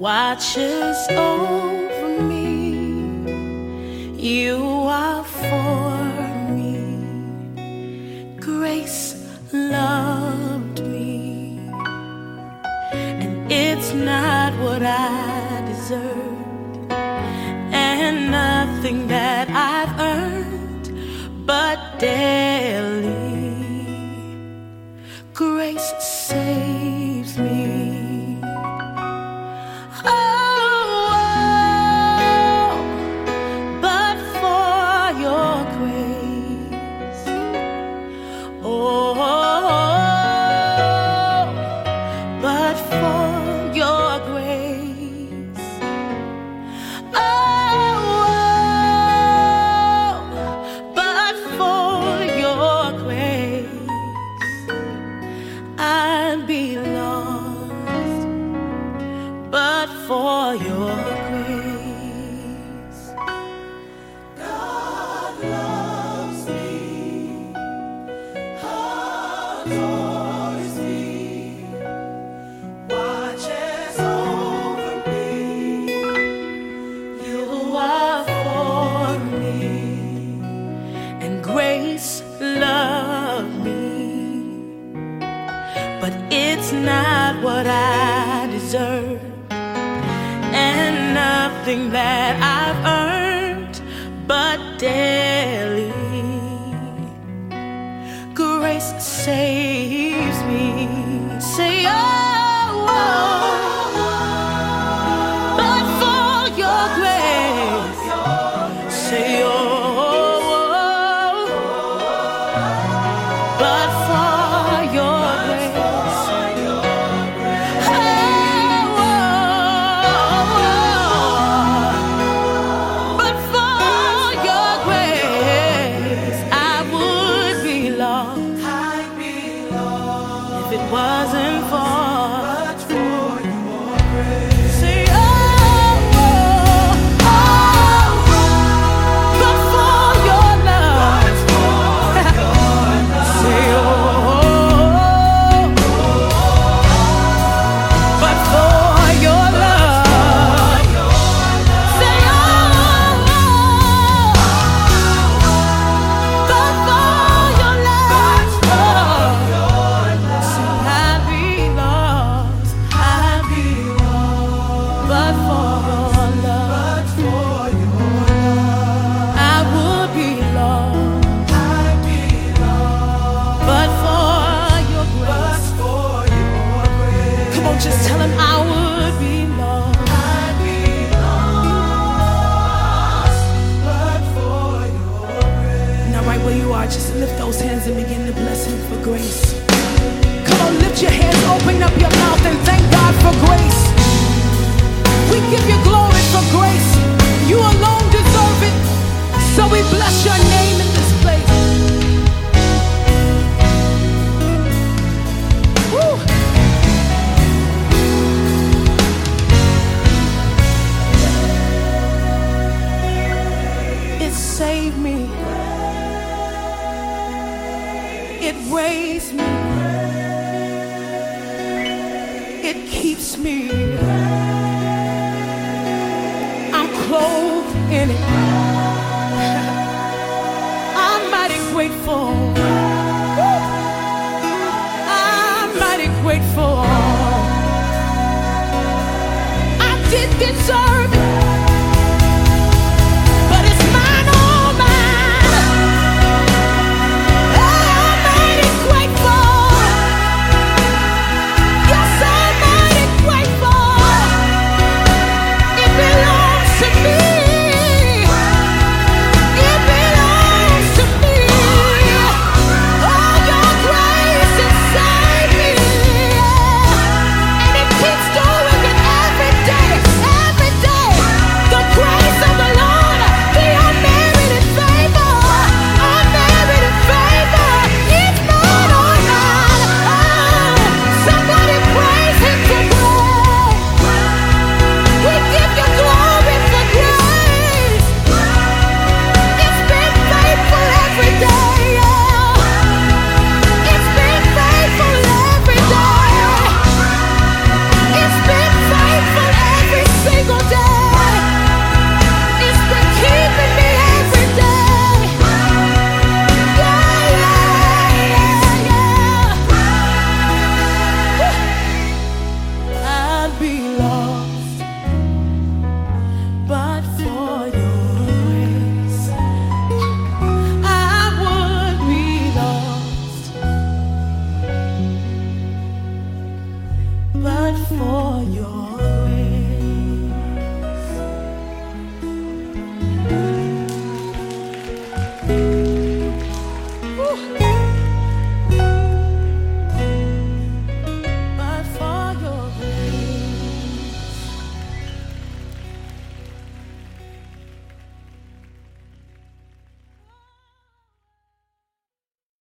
watches over me. You are for me. Grace loved me, and it's not what I deserved, and nothing that I've earned, but daily grace saves me. For your grace, God loves me, adores me, watches over me. You are for me, and grace loved me, but it's not what I deserve, and nothing that I've earned, but daily grace saves me. Say, oh, but for your grace. Say, oh, but for your grace. Wasn't for your grace. Say, oh, but for your love. Say, oh, but for your love. Say, oh, but for your love. Just tell him I would be lost. I'd be lost, but for your grace. Now right where you are, just lift those hands and begin to bless him for grace. Come on, lift your hands, open up your mouth and thank God for grace. We give you glory for grace. You alone deserve it. So we bless your name in this place. Woo. Save me, it raised me, it keeps me, I'm clothed in it, I'm mighty grateful, I'm mighty grateful, I didn't deserve it. but for your grace.